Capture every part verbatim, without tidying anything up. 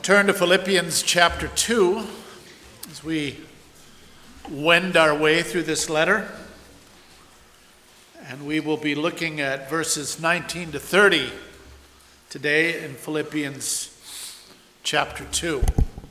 Turn to Philippians chapter two as we wend our way through this letter. And we will be looking at verses nineteen to thirty today in Philippians chapter two.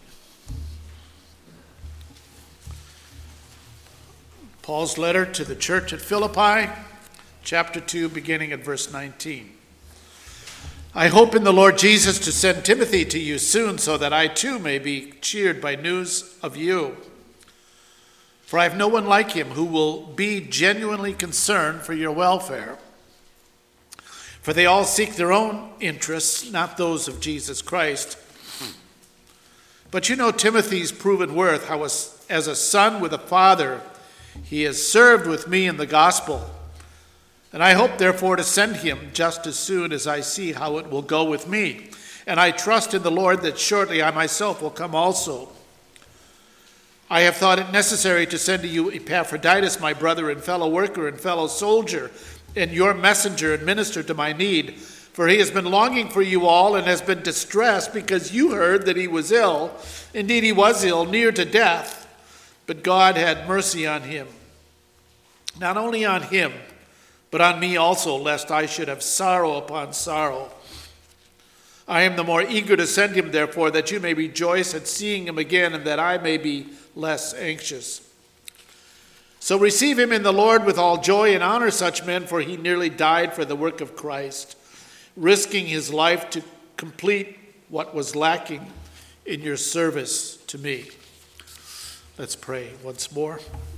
Paul's letter to the church at Philippi, chapter two, beginning at verse nineteen. I hope in the Lord Jesus to send Timothy to you soon, so that I too may be cheered by news of you. For I have no one like him who will be genuinely concerned for your welfare. For they all seek their own interests, not those of Jesus Christ. But you know Timothy's proven worth, how as, as a son with a father he has served with me in the gospel. And I hope, therefore, to send him just as soon as I see how it will go with me. And I trust in the Lord that shortly I myself will come also. I have thought it necessary to send to you Epaphroditus, my brother and fellow worker and fellow soldier, and your messenger and minister to my need. For he has been longing for you all and has been distressed because you heard that he was ill. Indeed, he was ill, near to death. But God had mercy on him. Not only on him, but on me also, lest I should have sorrow upon sorrow. I am the more eager to send him, therefore, that you may rejoice at seeing him again, and that I may be less anxious. So receive him in the Lord with all joy and honor such men, for he nearly died for the work of Christ, risking his life to complete what was lacking in your service to me. Let's pray once more.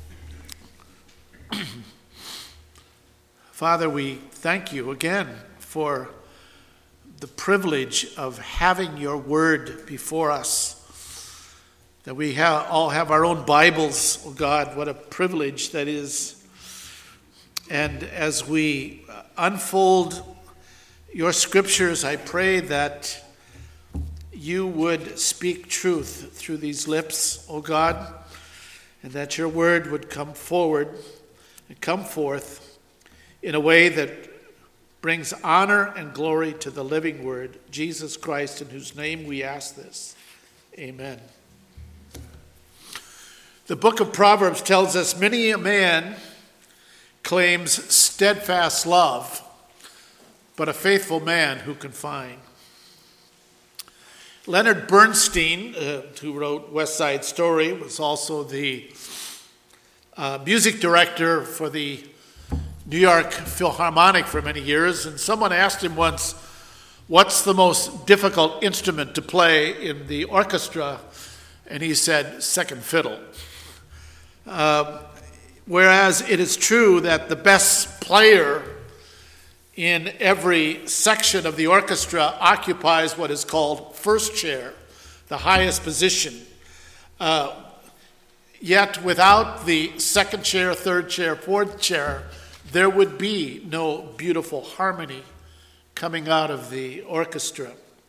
Father, we thank you again for the privilege of having your word before us, that we have, all have our own Bibles. Oh God, what a privilege that is. And as we unfold your scriptures, I pray that you would speak truth through these lips, oh God, and that your word would come forward and come forth in a way that brings honor and glory to the living word, Jesus Christ, in whose name we ask this. Amen. The book of Proverbs tells us many a man claims steadfast love, but a faithful man who can find. Leonard Bernstein, uh, who wrote West Side Story, was also the uh, music director for the New York Philharmonic for many years, and someone asked him once, what's the most difficult instrument to play in the orchestra? And he said, second fiddle. Uh, whereas it is true that the best player in every section of the orchestra occupies what is called first chair, the highest position. Uh, yet without the second chair, third chair, fourth chair, there would be no beautiful harmony coming out of the orchestra.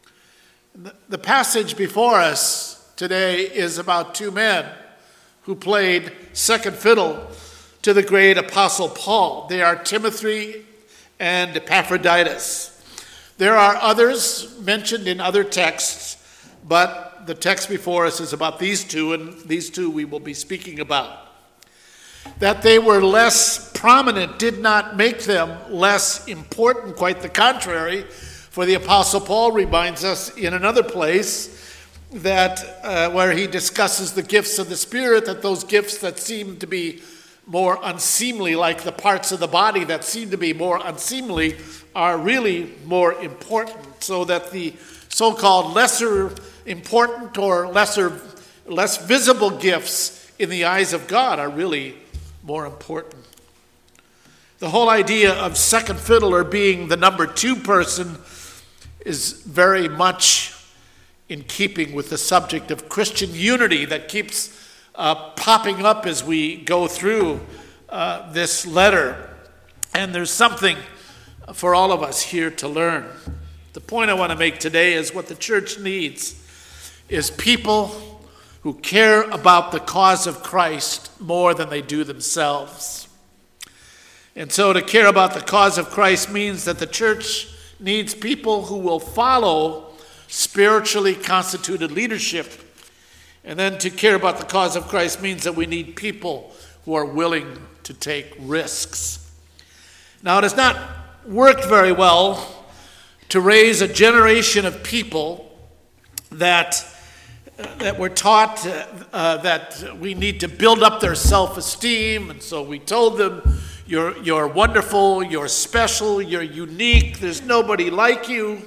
The passage before us today is about two men who played second fiddle to the great apostle Paul. They are Timothy and Epaphroditus. There are others mentioned in other texts, but the text before us is about these two, and these two we will be speaking about. That they were less prominent did not make them less important, quite the contrary, for the Apostle Paul reminds us in another place that uh, where he discusses the gifts of the Spirit, that those gifts that seem to be more unseemly, like the parts of the body that seem to be more unseemly, are really more important, so that the so-called lesser important or lesser, less visible gifts in the eyes of God are really more important. The whole idea of second fiddle, or being the number two person, is very much in keeping with the subject of Christian unity that keeps uh, popping up as we go through uh, this letter. And there's something for all of us here to learn. The point I want to make today is what the church needs is people who care about the cause of Christ more than they do themselves. And so to care about the cause of Christ means that the church needs people who will follow spiritually constituted leadership. And then to care about the cause of Christ means that we need people who are willing to take risks. Now, it has not worked very well to raise a generation of people that, uh, that were taught uh, uh, that we need to build up their self-esteem. And so we told them, you're, you're wonderful, you're special, you're unique, there's nobody like you.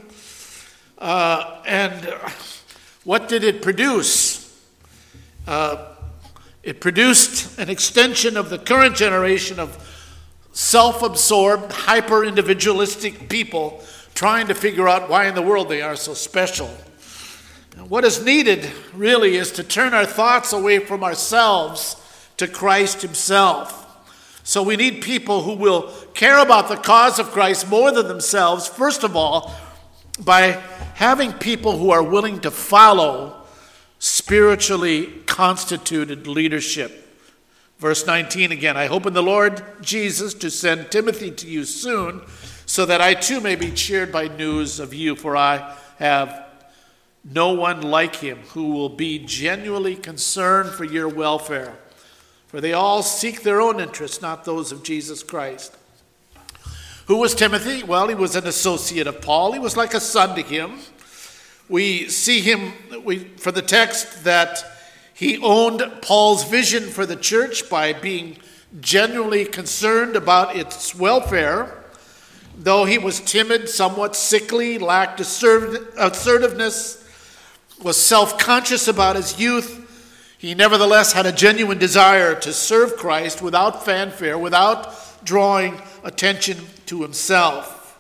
Uh, and what did it produce? Uh, it produced an extension of the current generation of self-absorbed, hyper-individualistic people trying to figure out why in the world they are so special. And what is needed, really, is to turn our thoughts away from ourselves to Christ himself. So we need people who will care about the cause of Christ more than themselves, first of all, by having people who are willing to follow spiritually constituted leadership. Verse nineteen again, I hope in the Lord Jesus to send Timothy to you soon, so that I too may be cheered by news of you, for I have no one like him who will be genuinely concerned for your welfare. For they all seek their own interests, not those of Jesus Christ. Who was Timothy? Well, he was an associate of Paul. He was like a son to him. We see him, we, for the text, that he owned Paul's vision for the church by being genuinely concerned about its welfare. Though he was timid, somewhat sickly, lacked assertiveness, was self-conscious about his youth, he nevertheless had a genuine desire to serve Christ without fanfare, without drawing attention to himself.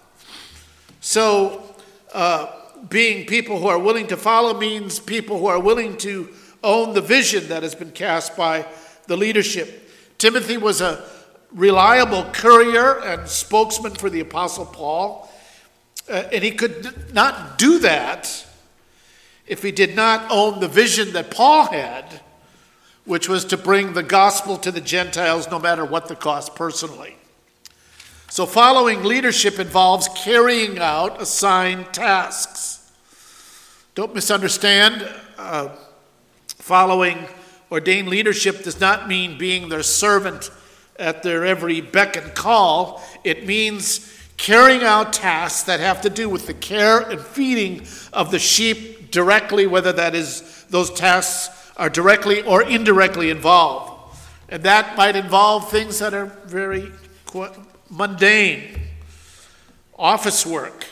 So, uh, being people who are willing to follow means people who are willing to own the vision that has been cast by the leadership. Timothy was a reliable courier and spokesman for the Apostle Paul, uh, and he could not do that if he did not own the vision that Paul had, which was to bring the gospel to the Gentiles no matter what the cost personally. So following leadership involves carrying out assigned tasks. Don't misunderstand. Uh, following ordained leadership does not mean being their servant at their every beck and call. It means carrying out tasks that have to do with the care and feeding of the sheep directly, whether that is those tasks are directly or indirectly involved. And that might involve things that are very mundane. Office work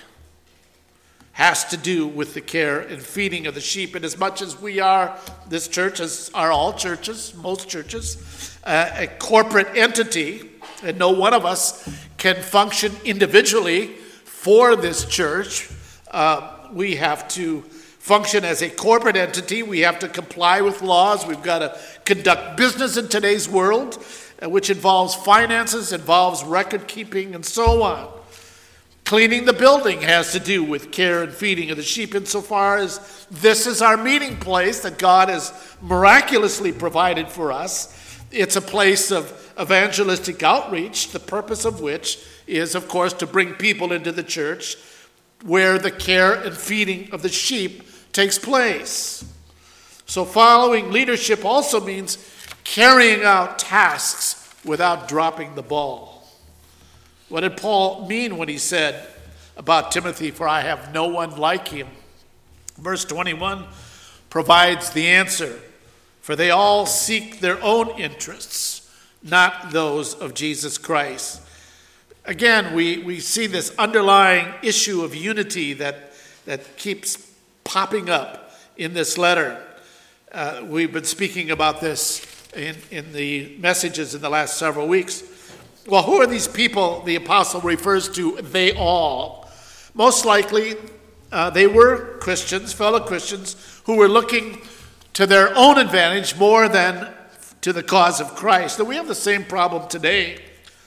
has to do with the care and feeding of the sheep. And as much as we are, this church, as are all churches, most churches, uh, a corporate entity, and no one of us can function individually for this church, uh, we have to function as a corporate entity. We have to comply with laws. We've got to conduct business in today's world, which involves finances, involves record keeping, and so on. Cleaning the building has to do with care and feeding of the sheep, insofar as this is our meeting place that God has miraculously provided for us. It's a place of evangelistic outreach, the purpose of which is, of course, to bring people into the church where the care and feeding of the sheep takes place. So following leadership also means carrying out tasks without dropping the ball. What did Paul mean when he said about Timothy, for I have no one like him? Verse twenty-one provides the answer. For they all seek their own interests, not those of Jesus Christ. Again, we, we see this underlying issue of unity that, that keeps popping up in this letter. Uh, we've been speaking about this in, in the messages in the last several weeks. Well, who are these people the apostle refers to, they all? Most likely, uh, they were Christians, fellow Christians, who were looking to their own advantage more than to the cause of Christ. And we have the same problem today.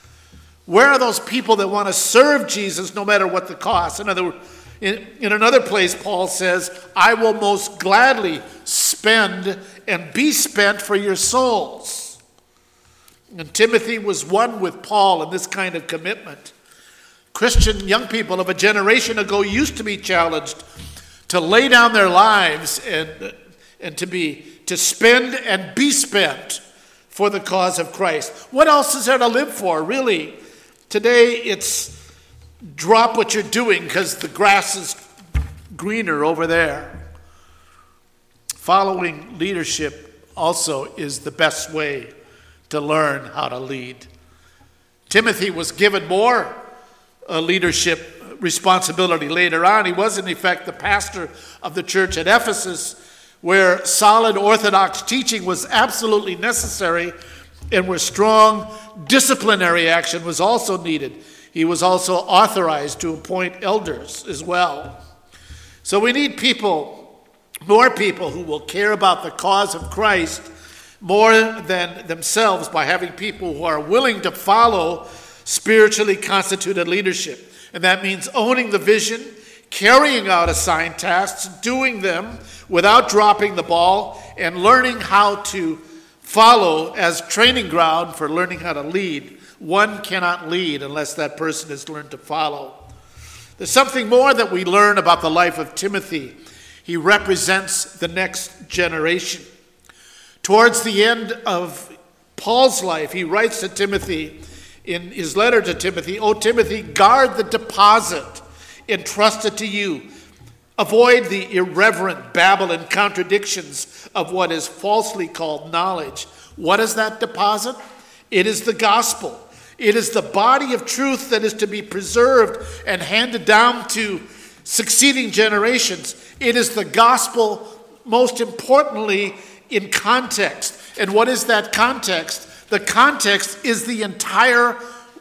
Where are those people that want to serve Jesus no matter what the cost? In other words, in, in another place, Paul says, I will most gladly spend and be spent for your souls. And Timothy was one with Paul in this kind of commitment. Christian young people of a generation ago used to be challenged to lay down their lives and, and to be to spend and be spent for the cause of Christ. What else is there to live for, really? Today it's drop what you're doing because the grass is greener over there. Following leadership also is the best way to learn how to lead. Timothy was given more uh, leadership responsibility later on. He was, in effect, the pastor of the church at Ephesus, where solid orthodox teaching was absolutely necessary and where strong disciplinary action was also needed. He was also authorized to appoint elders as well. So we need people, more people who will care about the cause of Christ more than themselves by having people who are willing to follow spiritually constituted leadership. And that means owning the vision, carrying out assigned tasks, doing them without dropping the ball, and learning how to follow as training ground for learning how to lead. One cannot lead unless that person has learned to follow. There's something more that we learn about the life of Timothy. He represents the next generation. Towards the end of Paul's life, he writes to Timothy in his letter to Timothy, "O Timothy, guard the deposit entrusted to you. Avoid the irreverent babble and contradictions of what is falsely called knowledge." What is that deposit? It is the gospel. It is the body of truth that is to be preserved and handed down to succeeding generations. It is the gospel, most importantly, in context. And what is that context? The context is the entire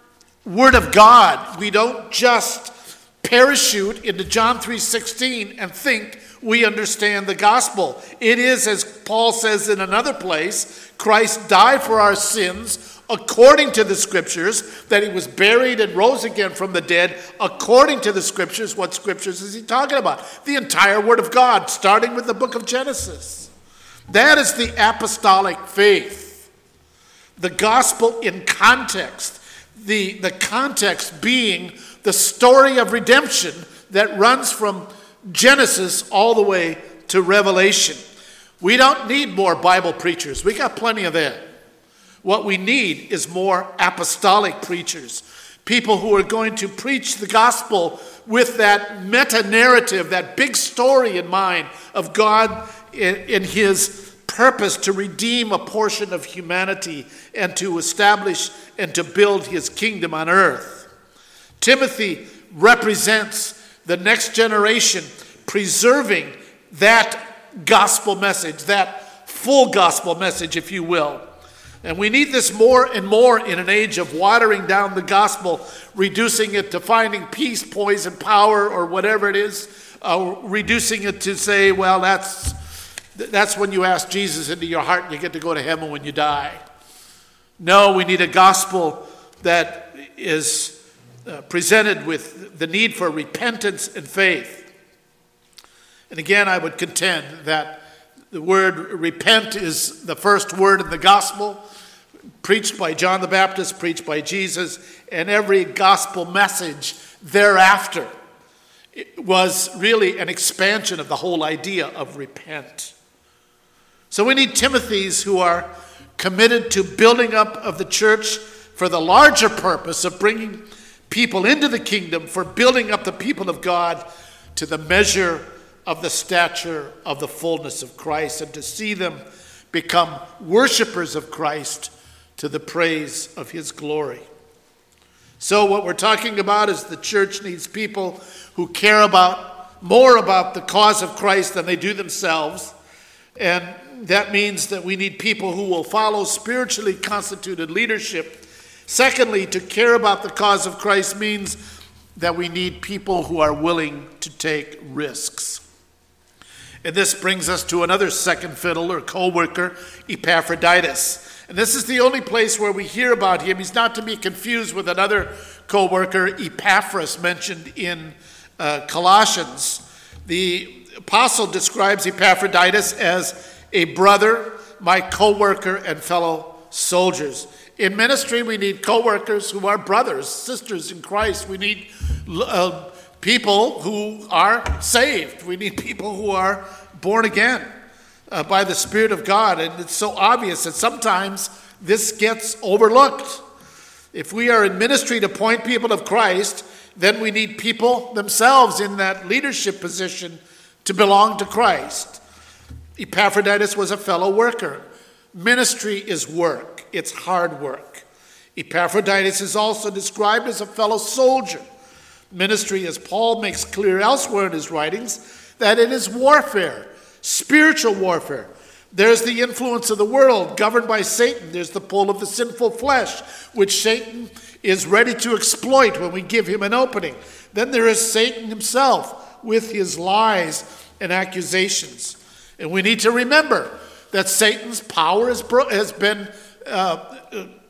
Word of God. We don't just parachute into John three sixteen and think we understand the gospel. It is, as Paul says in another place, Christ died for our sins according to the Scriptures, that he was buried and rose again from the dead according to the Scriptures. What Scriptures is he talking about? The entire Word of God, starting with the book of Genesis. That is the apostolic faith. The gospel in context. The, the context being the story of redemption that runs from Genesis all the way to Revelation. We don't need more Bible preachers. We got plenty of that. What we need is more apostolic preachers. People who are going to preach the gospel with that meta-narrative, that big story in mind of God in, in his purpose to redeem a portion of humanity and to establish and to build his kingdom on earth. Timothy represents the next generation, preserving that gospel message, that full gospel message, if you will. And we need this more and more in an age of watering down the gospel, reducing it to finding peace, poison, power, or whatever it is, uh, reducing it to say, well, that's that's when you ask Jesus into your heart and you get to go to heaven when you die. No, we need a gospel that is uh, presented with the need for repentance and faith. And again, I would contend that the word repent is the first word in the gospel, preached by John the Baptist, preached by Jesus, and every gospel message thereafter was really an expansion of the whole idea of repent. So we need Timothys who are committed to building up of the church for the larger purpose of bringing people into the kingdom, for building up the people of God to the measure of the stature of the fullness of Christ, and to see them become worshipers of Christ to the praise of his glory. So what we're talking about is the church needs people who care about more about the cause of Christ than they do themselves. And that means that we need people who will follow spiritually constituted leadership. Secondly, to care about the cause of Christ means that we need people who are willing to take risks. And this brings us to another second fiddle or co-worker, Epaphroditus. And this is the only place where we hear about him. He's not to be confused with another co-worker, Epaphras, mentioned in uh, Colossians. The apostle describes Epaphroditus as a brother, my co-worker and fellow soldiers. In ministry, we need co-workers who are brothers, sisters in Christ. We need uh, people who are saved. We need people who are born again uh, by the Spirit of God. And it's so obvious that sometimes this gets overlooked. If we are in ministry to point people of Christ, then we need people themselves in that leadership position to belong to Christ. Epaphroditus was a fellow worker. Ministry is work. It's hard work. Epaphroditus is also described as a fellow soldier. Ministry, as Paul makes clear elsewhere in his writings, that it is warfare, spiritual warfare. There's the influence of the world governed by Satan. There's the pull of the sinful flesh, which Satan is ready to exploit when we give him an opening. Then there is Satan himself with his lies and accusations. And we need to remember that Satan's power has, bro- has been uh,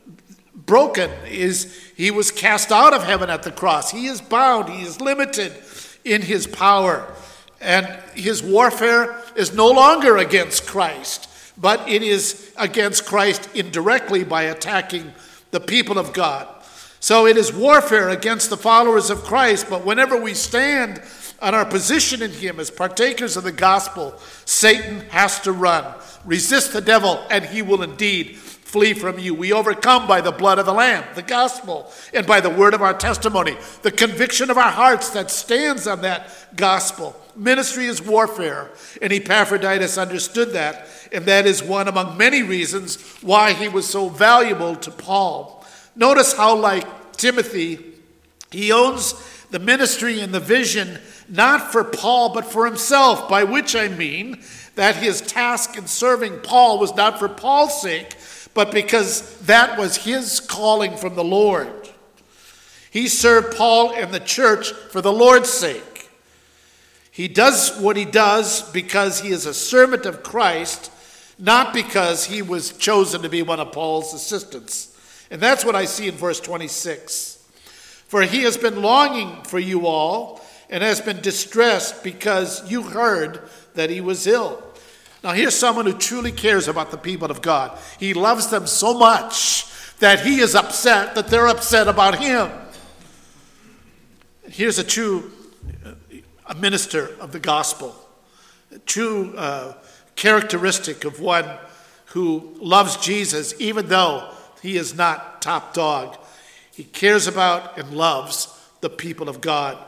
broken. Is he was cast out of heaven at the cross. He is bound. He is limited in his power. And his warfare is no longer against Christ, but it is against Christ indirectly by attacking the people of God. So it is warfare against the followers of Christ, but whenever we stand on our position in him as partakers of the gospel, Satan has to run. Resist the devil, and he will indeed flee from you. We overcome by the blood of the Lamb, the gospel, and by the word of our testimony, the conviction of our hearts that stands on that gospel. Ministry is warfare, and Epaphroditus understood that, and that is one among many reasons why he was so valuable to Paul. Notice how, like Timothy, he owns the ministry and the vision not for Paul, but for himself, by which I mean that his task in serving Paul was not for Paul's sake, but because that was his calling from the Lord. He served Paul and the church for the Lord's sake. He does what he does because he is a servant of Christ, not because he was chosen to be one of Paul's assistants. And that's what I see in verse twenty-six. For he has been longing for you all and has been distressed because you heard that he was ill. Now here's someone who truly cares about the people of God. He loves them so much that he is upset that they're upset about him. Here's a true a minister of the gospel, a true uh, characteristic of one who loves Jesus, even though he is not top dog. He cares about and loves the people of God.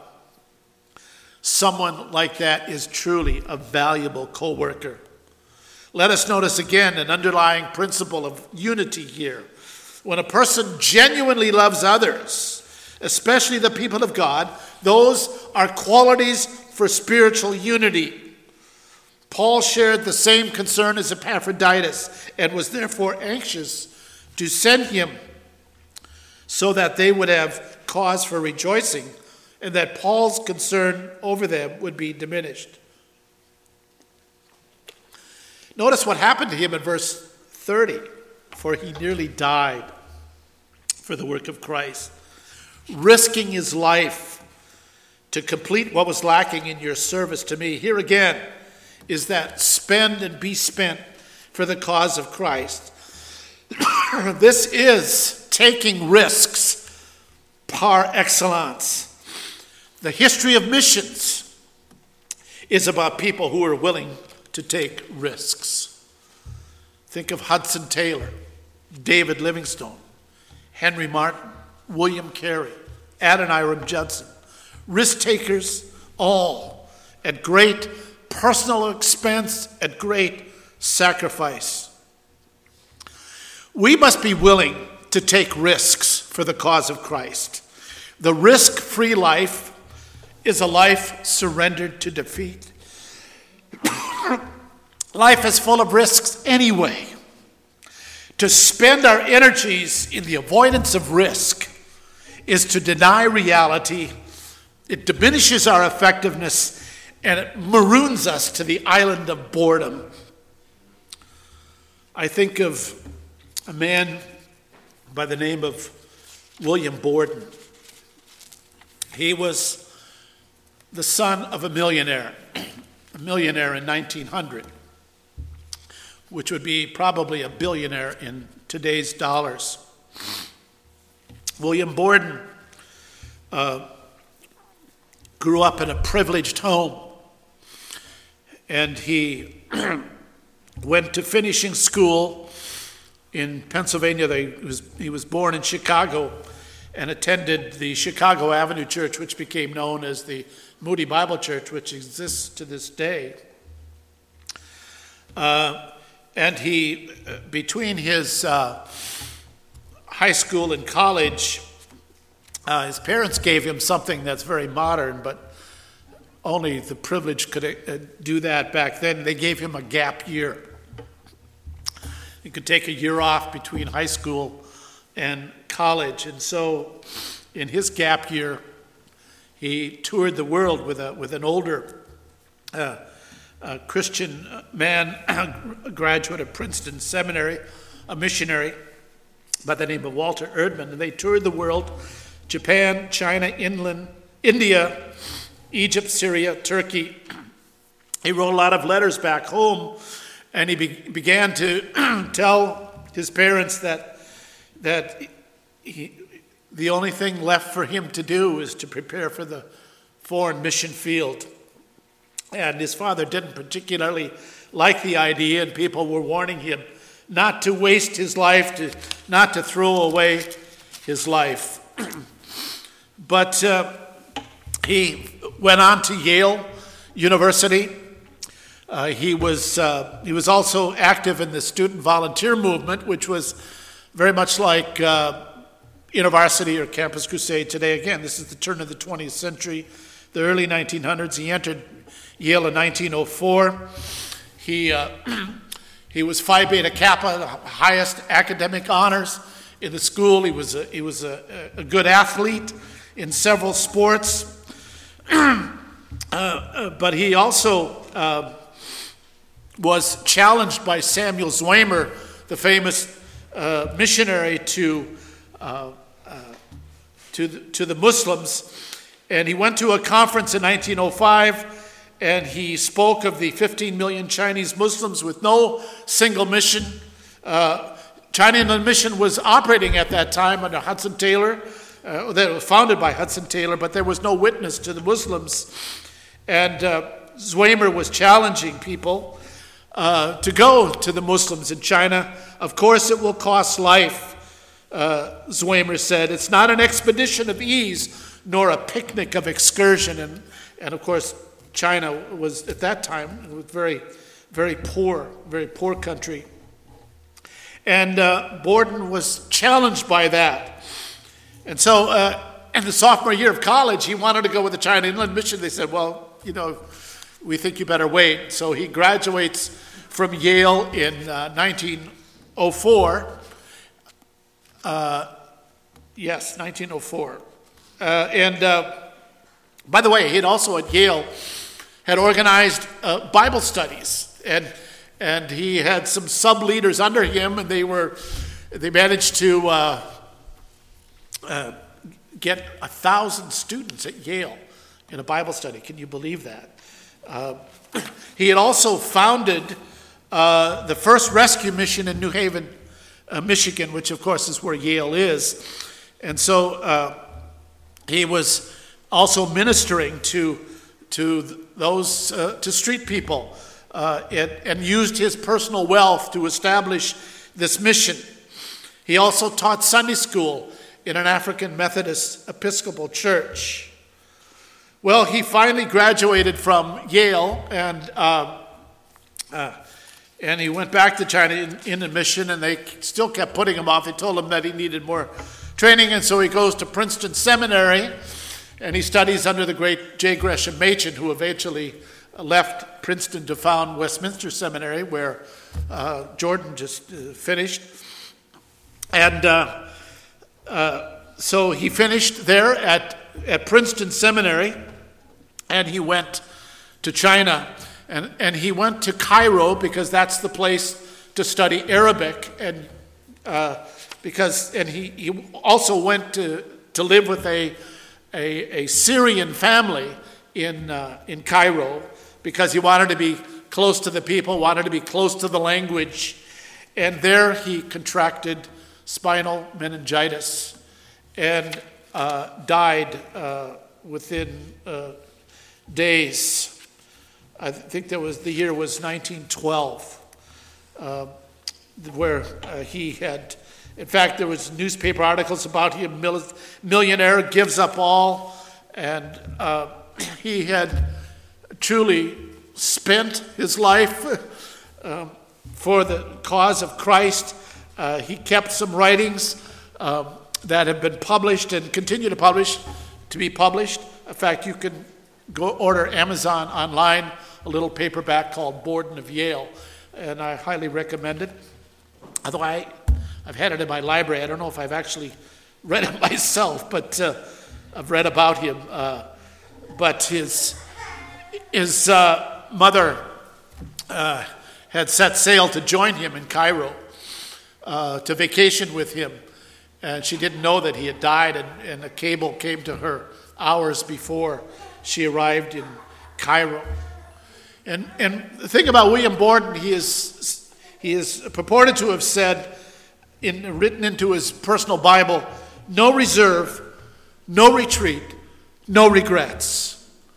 Someone like that is truly a valuable co-worker. Let us notice again an underlying principle of unity here. When a person genuinely loves others, especially the people of God, those are qualities for spiritual unity. Paul shared the same concern as Epaphroditus and was therefore anxious to send him so that they would have cause for rejoicing and that Paul's concern over them would be diminished. Notice what happened to him in verse thirty. For he nearly died for the work of Christ, risking his life to complete what was lacking in your service to me. Here again is that spend and be spent for the cause of Christ. This is taking risks par excellence. The history of missions is about people who are willing to take risks. Think of Hudson Taylor, David Livingstone, Henry Martin, William Carey, Adoniram Judson. Risk takers, all at great personal expense, at great sacrifice. We must be willing to take risks for the cause of Christ. The risk-free life is a life surrendered to defeat. Life is full of risks anyway. To spend our energies in the avoidance of risk is to deny reality. It diminishes our effectiveness and it maroons us to the island of boredom. I think of a man by the name of William Borden. He was the son of a millionaire, a millionaire in nineteen hundred, which would be probably a billionaire in today's dollars. William Borden uh, grew up in a privileged home. And he went to finishing school in Pennsylvania. They, he, was, he was born in Chicago and attended the Chicago Avenue Church, which became known as the Moody Bible Church, which exists to this day. Uh, and he, between his uh, high school and college, uh, his parents gave him something that's very modern, but only the privileged could uh, do that back then. They gave him a gap year. He could take a year off between high school and college. And so in his gap year, he toured the world with a with an older uh, uh, Christian man, a graduate of Princeton Seminary, a missionary by the name of Walter Erdman. And they toured the world, Japan, China, Inland, India, Egypt, Syria, Turkey. He wrote a lot of letters back home, and he be- began to tell his parents that that he, the only thing left for him to do is to prepare for the foreign mission field. And his father didn't particularly like the idea, and people were warning him not to waste his life, to not to throw away his life. But uh, he went on to Yale University. Uh, he was uh, he was also active in the student volunteer movement, which was very much like uh, InterVarsity or Campus Crusade today. Again, this is the turn of the twentieth century, the early nineteen hundreds. He entered Yale in nineteen oh four. He uh, he was Phi Beta Kappa, the highest academic honors in the school. He was a, he was a, a good athlete in several sports. Uh, uh, but he also uh, was challenged by Samuel Zwemer, the famous uh, missionary to uh, uh, to the, to the Muslims, and he went to a conference in nineteen oh five, and he spoke of the fifteen million Chinese Muslims with no single mission. Uh, China Inland Mission was operating at that time under Hudson Taylor. Uh, that was founded by Hudson Taylor, but there was no witness to the Muslims. And uh, Zwemer was challenging people uh, to go to the Muslims in China. Of course, it will cost life, uh, Zwemer said. It's not an expedition of ease, nor a picnic of excursion. And, and of course, China was, at that time, a very, very poor, very poor country. And uh, Borden was challenged by that. And so uh, in the sophomore year of college, he wanted to go with the China Inland Mission. They said, well, you know, we think you better wait. So he graduates from Yale in uh, nineteen oh four. Uh, yes, nineteen oh four. Uh, and uh, by the way, he had also at Yale had organized uh, Bible studies. And and he had some sub-leaders under him, and they were they managed to uh, Uh, get a thousand students at Yale in a Bible study. Can you believe that? Uh, he had also founded uh, the first rescue mission in New Haven, uh, Michigan, which of course is where Yale is. And so uh, he was also ministering to to those uh, to street people uh, and, and used his personal wealth to establish this mission. He also taught Sunday school in an African Methodist Episcopal church. Well, he finally graduated from Yale, and uh, uh, and he went back to China in, in a mission, and they still kept putting him off. They told him that he needed more training, and so he goes to Princeton Seminary, and he studies under the great J. Gresham Machen, who eventually left Princeton to found Westminster Seminary, where uh, Jordan just uh, finished. And uh, uh, so he finished there at, at Princeton Seminary, and he went to China. And, and he went to Cairo because that's the place to study Arabic. And uh, because and he, he also went to, to live with a, a, a Syrian family in uh, in Cairo because he wanted to be close to the people, wanted to be close to the language. And there he contracted spinal meningitis and uh, died uh, within uh, days. I think there was the year was nineteen twelve, uh, where uh, he had, in fact, there was newspaper articles about him, millionaire, gives up all, and uh, he had truly spent his life um, for the cause of Christ. Uh, he kept some writings um, that have been published and continue to publish, to be published. In fact, you can go order Amazon online, a little paperback called Borden of Yale, and I highly recommend it. Although I, I've had it in my library, I don't know if I've actually read it myself, but uh, I've read about him. Uh, but his his uh, mother uh, had set sail to join him in Cairo, uh, to vacation with him, and she didn't know that he had died, and, and a cable came to her hours before she arrived in Cairo. And and the thing about William Borden, he is he is purported to have said, in written into his personal Bible, no reserve, no retreat, no regrets.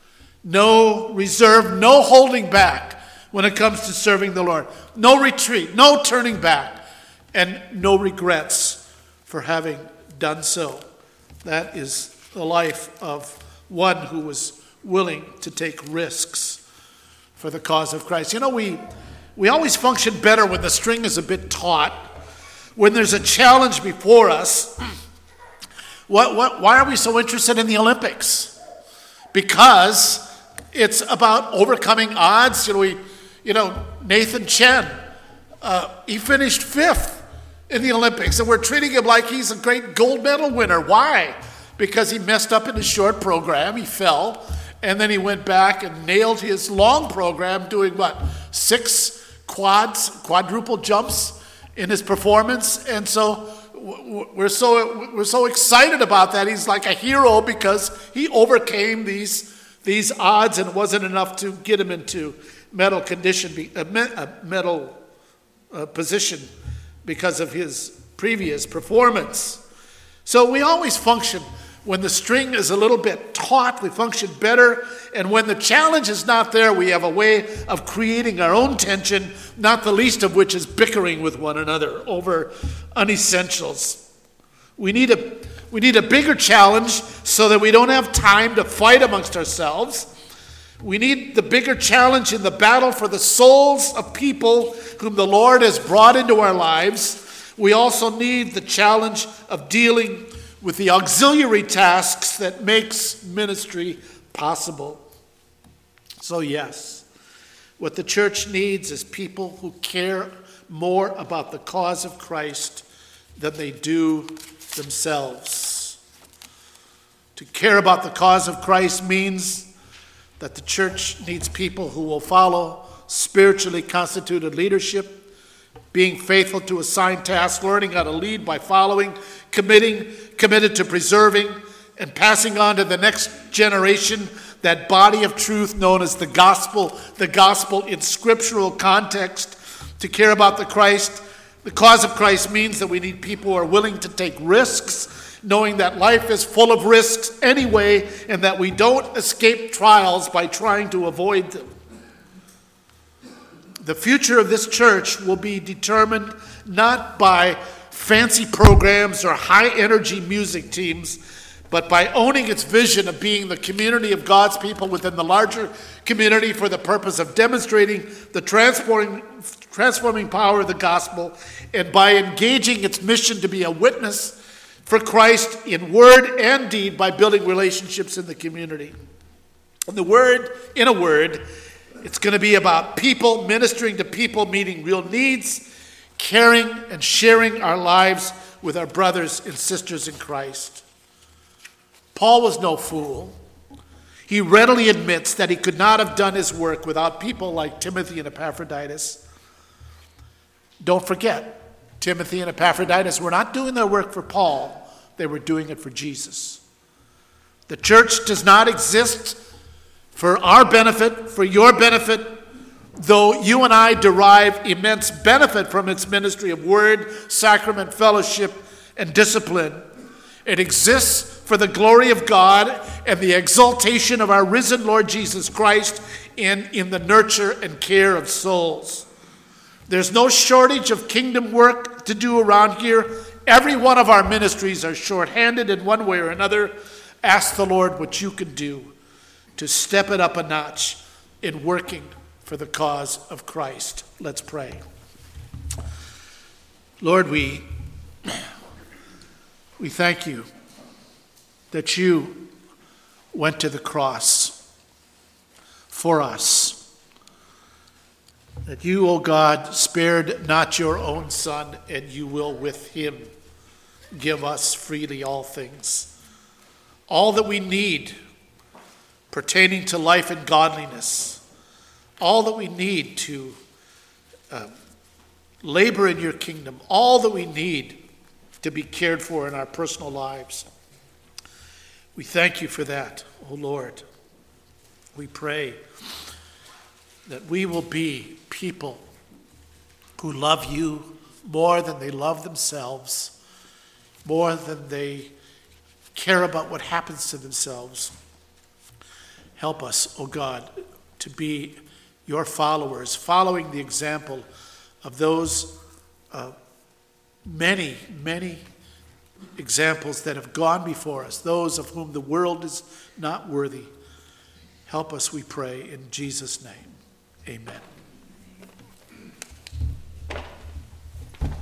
No reserve, no holding back when it comes to serving the Lord. No retreat, no turning back, and no regrets for having done so. That is the life of one who was willing to take risks for the cause of Christ. You know, we we always function better when the string is a bit taut, when there's a challenge before us. What what why are we so interested in the Olympics? Because it's about overcoming odds. You know, we, you know, Nathan Chen, uh, he finished fifth in the Olympics, and we're treating him like he's a great gold medal winner. Why? Because he messed up in his short program, he fell, and then he went back and nailed his long program, doing what, six quads, quadruple jumps in his performance, and so we're so we're so excited about that. He's like a hero because he overcame these these odds, and it wasn't enough to get him into medal condition, a medal uh, position because of his previous performance. So we always function when the string is a little bit taut. We function better, and when the challenge is not there, we have a way of creating our own tension, not the least of which is bickering with one another over unessentials. We need a we need a bigger challenge so that we don't have time to fight amongst ourselves. We need the bigger challenge in the battle for the souls of people whom the Lord has brought into our lives. We also need the challenge of dealing with the auxiliary tasks that makes ministry possible. So yes, what the church needs is people who care more about the cause of Christ than they do themselves. To care about the cause of Christ means that the church needs people who will follow spiritually constituted leadership, being faithful to assigned tasks, learning how to lead by following, committing, committed to preserving, and passing on to the next generation that body of truth known as the gospel, the gospel in scriptural context. To care about the Christ, the cause of Christ means that we need people who are willing to take risks, knowing that life is full of risks anyway, and that we don't escape trials by trying to avoid them. The future of this church will be determined not by fancy programs or high-energy music teams, but by owning its vision of being the community of God's people within the larger community for the purpose of demonstrating the transforming, transforming power of the gospel, and by engaging its mission to be a witness for Christ in word and deed by building relationships in the community. And the word, in a word, it's going to be about people ministering to people, meeting real needs, caring and sharing our lives with our brothers and sisters in Christ. Paul was no fool. He readily admits that he could not have done his work without people like Timothy and Epaphroditus. Don't forget, Timothy and Epaphroditus were not doing their work for Paul. They were doing it for Jesus. The church does not exist for our benefit, for your benefit, though you and I derive immense benefit from its ministry of word, sacrament, fellowship, and discipline. It exists for the glory of God and the exaltation of our risen Lord Jesus Christ in, in the nurture and care of souls. There's no shortage of kingdom work to do around here. Every one of our ministries are short-handed in one way or another. Ask the Lord what you can do to step it up a notch in working for the cause of Christ. Let's pray. Lord, we, we thank you that you went to the cross for us. That you, O God, spared not your own Son, and you will with him give us freely all things. All that we need pertaining to life and godliness. All that we need to uh, labor in your kingdom. All that we need to be cared for in our personal lives. We thank you for that, O Lord. We pray that we will be people who love you more than they love themselves, more than they care about what happens to themselves. Help us, O God, to be your followers, following the example of those uh, many, many examples that have gone before us, those of whom the world is not worthy. Help us, we pray, in Jesus' name. Amen.